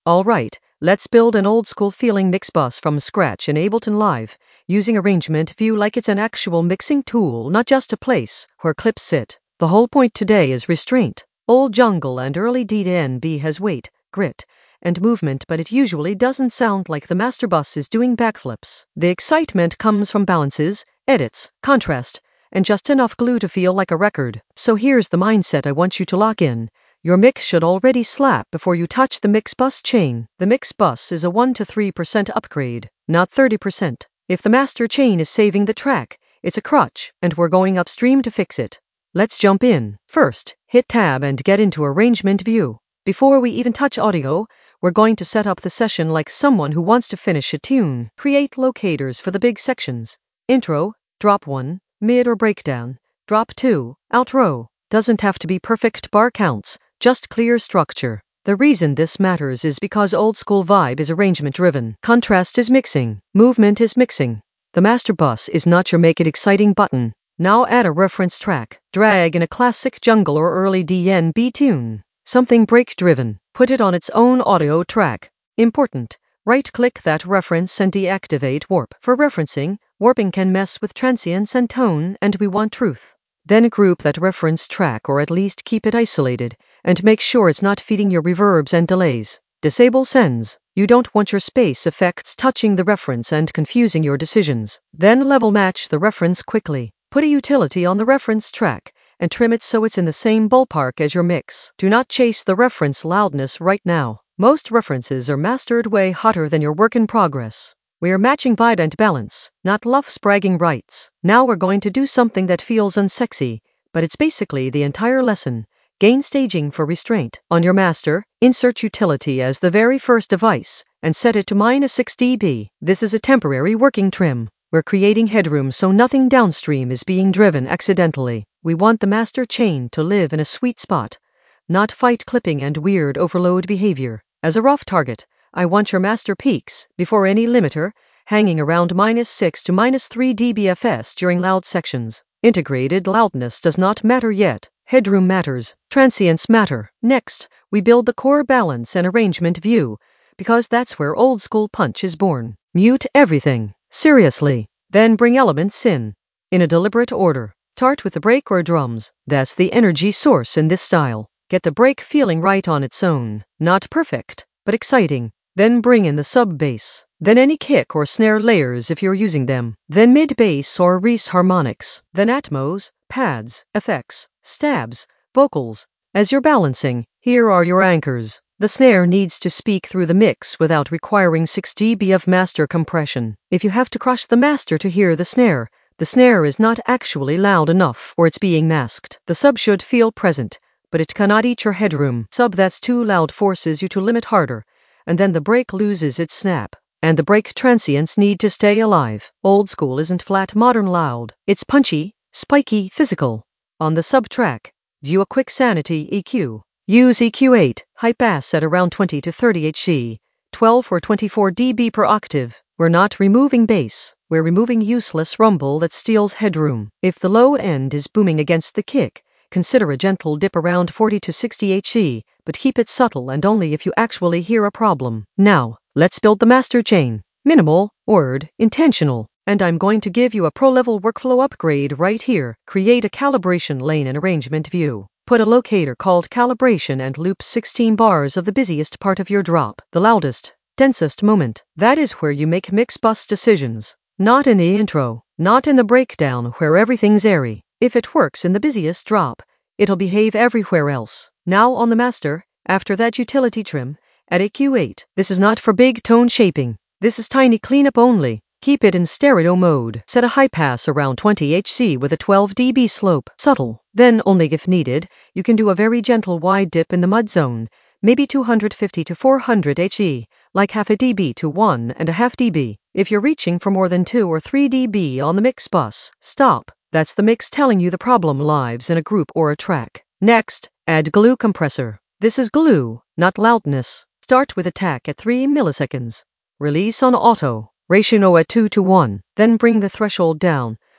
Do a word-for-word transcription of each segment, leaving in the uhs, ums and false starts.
Alright, let's build an old-school feeling mix bus from scratch in Ableton Live, using Arrangement View like it's an actual mixing tool, not just a place where clips sit. The whole point today is restraint. Old Jungle and early D N B has weight, grit, and movement, but it usually doesn't sound like the master bus is doing backflips. The excitement comes from balances, edits, contrast, and just enough glue to feel like a record. So here's the mindset I want you to lock in. Your mix should already slap before you touch the mix bus chain. The mix bus is a one to three percent upgrade, not thirty percent. If the master chain is saving the track, it's a crutch, and we're going upstream to fix it. Let's jump in. First, hit Tab and get into Arrangement View. Before we even touch audio, we're going to set up the session like someone who wants to finish a tune. Create locators for the big sections. Intro, drop one, mid or breakdown, drop two, outro. Doesn't have to be perfect bar counts, just clear structure. The reason this matters is because old school vibe is arrangement driven. Contrast is mixing. Movement is mixing. The master bus is not your make it exciting button. Now add a reference track. Drag in a classic jungle or early D N B tune. Something break driven. Put it on its own audio track. Important. Right click that reference and deactivate warp. For referencing, warping can mess with transients and tone, and we want truth. Then group that reference track, or at least keep it isolated, and make sure it's not feeding your reverbs and delays. Disable sends. You don't want your space effects touching the reference and confusing your decisions. Then level match the reference quickly. Put a utility on the reference track, and trim it so it's in the same ballpark as your mix. Do not chase the reference loudness right now. Most references are mastered way hotter than your work in progress. We're matching vibe and balance, not Luff's bragging rights. Now we're going to do something that feels unsexy, but it's basically the entire lesson. Gain staging for restraint. On your master, insert utility as the very first device, and set it to minus six decibels. This is a temporary working trim. We're creating headroom so nothing downstream is being driven accidentally. We want the master chain to live in a sweet spot, not fight clipping and weird overload behavior. As a rough target, I want your master peaks, before any limiter, hanging around minus six to minus three decibels during loud sections. Integrated loudness does not matter yet. Headroom matters. Transients matter. Next, we build the core balance and arrangement view, because that's where old school punch is born. Mute everything. Seriously. Then bring elements in, in a deliberate order. Start with the break or drums. That's the energy source in this style. Get the break feeling right on its own. Not perfect, but exciting. Then bring in the sub bass. Then any kick or snare layers if you're using them. Then mid bass or Reese harmonics. Then atmos, pads, effects, stabs, vocals. As you're balancing, here are your anchors. The snare needs to speak through the mix without requiring six decibels of master compression. If you have to crush the master to hear the snare, the snare is not actually loud enough or it's being masked. The sub should feel present, but it cannot eat your headroom. Sub that's too loud forces you to limit harder, and then the break loses its snap. And the break transients need to stay alive. Old school isn't flat modern loud. It's punchy, spiky, physical. On the sub track, do a quick sanity E Q. Use E Q eight, high pass at around twenty to thirty hertz, twelve or twenty-four decibels per octave. We're not removing bass, we're removing useless rumble that steals headroom. If the low end is booming against the kick, consider a gentle dip around forty to sixty hertz, but keep it subtle and only if you actually hear a problem. Now, let's build the master chain. Minimal, word, intentional. And I'm going to give you a pro-level workflow upgrade right here. Create a calibration lane in arrangement view. Put a locator called calibration and loop sixteen bars of the busiest part of your drop. The loudest, densest moment. That is where you make mix bus decisions. Not in the intro. Not in the breakdown where everything's airy. If it works in the busiest drop, it'll behave everywhere else. Now on the master, after that utility trim, at E Q eight. This is not for big tone shaping. This is tiny cleanup only. Keep it in stereo mode. Set a high pass around twenty hertz with a twelve decibel slope. Subtle. Then, only if needed, you can do a very gentle wide dip in the mud zone, maybe two hundred fifty to four hundred hertz, like half a dB to one and a half dB. If you're reaching for more than two or three decibels on the mix bus, stop. That's the mix telling you the problem lives in a group or a track. Next, add glue compressor. This is glue, not loudness. Start with attack at three milliseconds. Release on auto. Ratio at two to one. Then bring the threshold down,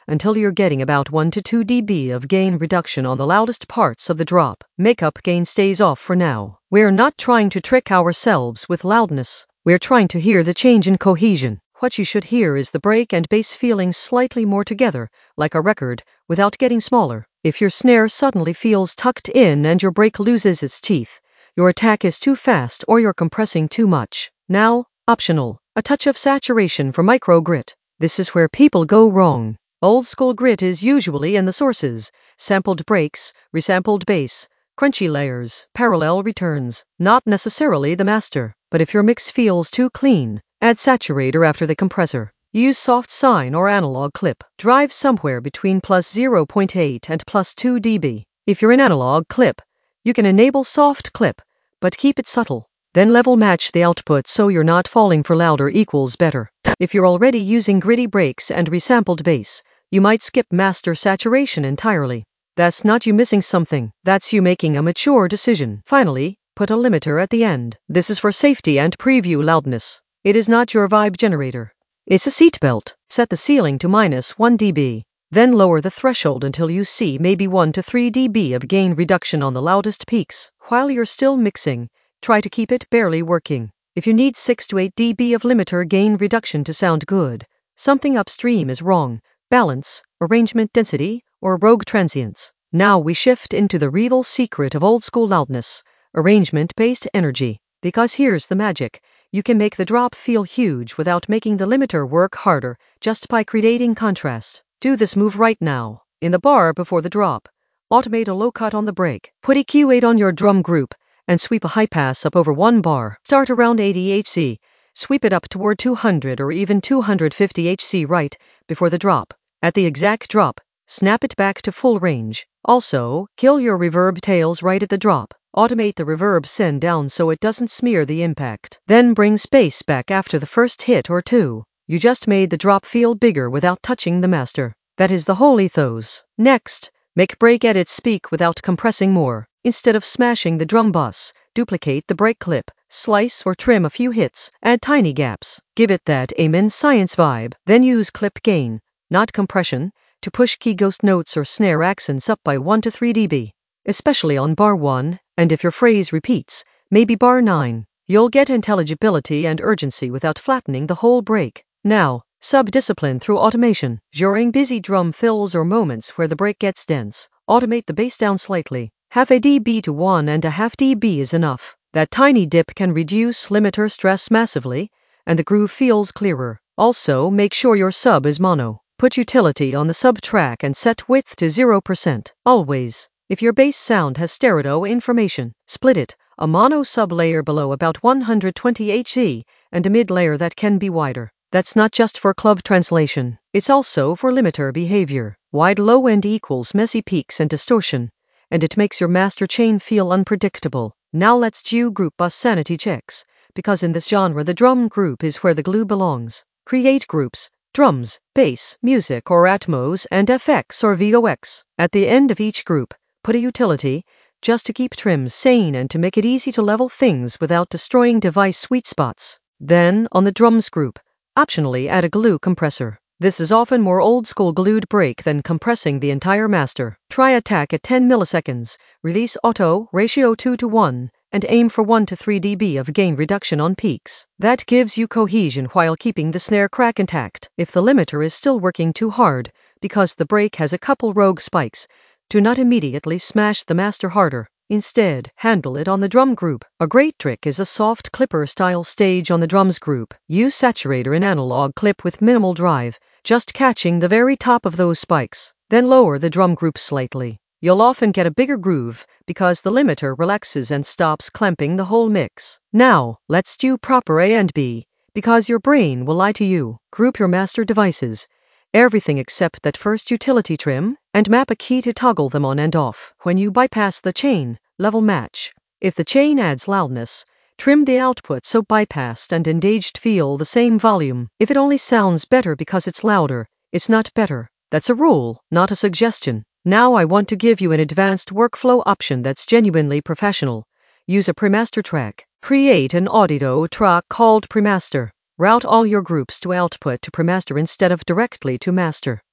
until you're getting about one to two decibels of gain reduction on the loudest parts of the drop. Makeup gain stays off for now. We're not trying to trick ourselves with loudness. We're trying to hear the change in cohesion. What you should hear is the break and bass feeling slightly more together, like a record, without getting smaller. If your snare suddenly feels tucked in and your break loses its teeth, your attack is too fast or you're compressing too much. Now, optional, a touch of saturation for micro grit. This is where people go wrong. Old school grit is usually in the sources, sampled breaks, resampled bass, crunchy layers, parallel returns, not necessarily the master. But if your mix feels too clean, add saturator after the compressor. Use soft sine or analog clip. Drive somewhere between plus zero point eight and plus two decibels. If you're in analog clip, you can enable soft clip, but keep it subtle. Then level match the output so you're not falling for louder equals better. If you're already using gritty breaks and resampled bass, you might skip master saturation entirely. That's not you missing something, that's you making a mature decision. Finally, put a limiter at the end. This is for safety and preview loudness. It is not your vibe generator. It's a seatbelt. Set the ceiling to minus one decibel. Then lower the threshold until you see maybe one to three decibels of gain reduction on the loudest peaks. While you're still mixing, try to keep it barely working. If you need six to eight decibels of limiter gain reduction to sound good, something upstream is wrong. Balance, arrangement density, or rogue transients. Now we shift into the real secret of old school loudness, arrangement-based energy. Because here's the magic. You can make the drop feel huge without making the limiter work harder, just by creating contrast. Do this move right now. In the bar before the drop, automate a low cut on the break. Put E Q eight on your drum group, and sweep a high pass up over one bar. Start around eighty hertz, sweep it up toward two hundred or even two hundred fifty hertz right before the drop. At the exact drop, snap it back to full range. Also, kill your reverb tails right at the drop. Automate the reverb send down so it doesn't smear the impact. Then bring space back after the first hit or two. You just made the drop feel bigger without touching the master. That is the whole ethos. Next, make break edits speak without compressing more. Instead of smashing the drum bus, duplicate the break clip, slice or trim a few hits, add tiny gaps. Give it that Amen Science vibe. Then use clip gain, not compression, to push key ghost notes or snare accents up by one to three decibels. Especially on bar one, and if your phrase repeats, maybe bar nine. You'll get intelligibility and urgency without flattening the whole break. Now, sub-discipline through automation. During busy drum fills or moments where the break gets dense, automate the bass down slightly. Half a dB to one and a half dB is enough. That tiny dip can reduce limiter stress massively, and the groove feels clearer. Also, make sure your sub is mono. Put utility on the sub track and set width to zero percent. Always. If your bass sound has stereo information, split it, a mono sub layer below about one hundred twenty hertz, and a mid layer that can be wider. That's not just for club translation, it's also for limiter behavior. Wide low end equals messy peaks and distortion, and it makes your master chain feel unpredictable. Now let's do group bus sanity checks, because in this genre the drum group is where the glue belongs. Create groups, drums, bass, music or Atmos and F X or V O X. At the end of each group, put a utility, just to keep trims sane and to make it easy to level things without destroying device sweet spots. Then, on the drums group, optionally add a glue compressor. This is often more old-school glued break than compressing the entire master. Try attack at ten milliseconds, release auto, ratio two to one, and aim for one to three decibels of gain reduction on peaks. That gives you cohesion while keeping the snare crack intact. If the limiter is still working too hard, because the break has a couple rogue spikes, do not immediately smash the master harder. Instead, handle it on the drum group. A great trick is a soft clipper-style stage on the drums group. Use saturator in analog clip with minimal drive, just catching the very top of those spikes. Then lower the drum group slightly. You'll often get a bigger groove, because the limiter relaxes and stops clamping the whole mix. Now, let's do proper A and B, because your brain will lie to you. Group your master devices, everything except that first utility trim, and map a key to toggle them on and off. When you bypass the chain, level match. If the chain adds loudness, trim the output so bypassed and engaged feel the same volume. If it only sounds better because it's louder, it's not better. That's a rule, not a suggestion. Now I want to give you an advanced workflow option that's genuinely professional. Use a premaster track. Create an audio track called premaster. Route all your groups to output to premaster instead of directly to master.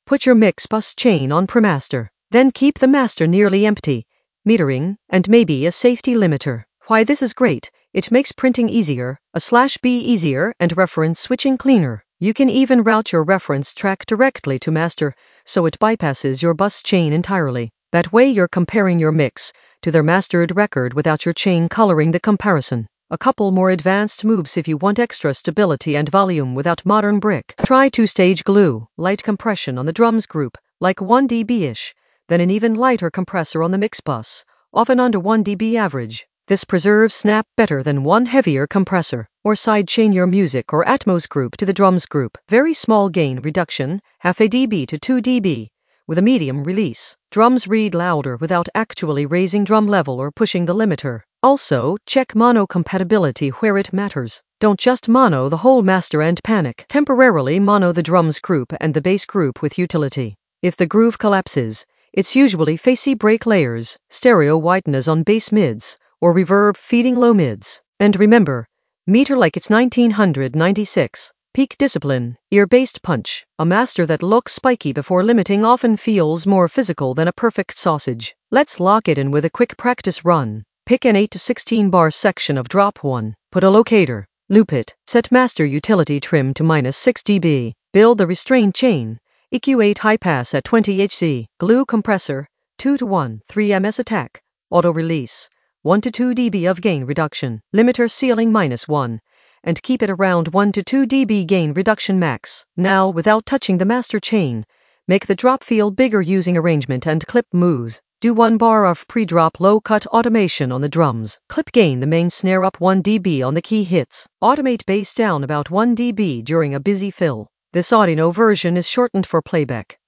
Put your mix bus chain on per master. Then keep the master nearly empty. Metering, and maybe a safety limiter. Why this is great, it makes printing easier, a slash B easier, and reference switching cleaner. You can even route your reference track directly to master, so it bypasses your bus chain entirely. That way you're comparing your mix to their mastered record without your chain coloring the comparison. A couple more advanced moves if you want extra stability and volume without modern brick. Try two-stage glue, light compression on the drums group, like one decibel-ish, then an even lighter compressor on the mix bus, often under one decibel average. This preserves snap better than one heavier compressor. Or sidechain your music or Atmos group to the drums group. Very small gain reduction, half a dB to two decibels, with a medium release. Drums read louder without actually raising drum level or pushing the limiter. Also, check mono compatibility where it matters. Don't just mono the whole master and panic. Temporarily mono the drums group and the bass group with utility. If the groove collapses, it's usually facey break layers, stereo whiteness on bass mids, or reverb feeding low mids. And remember, meter like it's nineteen ninety-six. Peak discipline, ear-based punch. A master that looks spiky before limiting often feels more physical than a perfect sausage. Let's lock it in with a quick practice run. Pick an eight to sixteen bar section of drop one. Put a locator. Loop it. Set master utility trim to minus six decibels. Build the restraint chain. E Q eight high pass at twenty hertz. Glue compressor. two to one. three millimeters attack. Auto release. one to two decibels of gain reduction. Limiter ceiling minus one. And keep it around one to two decibel gain reduction max. Now, without touching the master chain, make the drop feel bigger using arrangement and clip moves. Do one bar of pre-drop low-cut automation on the drums. Clip gain the main snare up one decibel on the key hits. Automate bass down about one decibel during a busy fill. This Audino version is shortened for playback.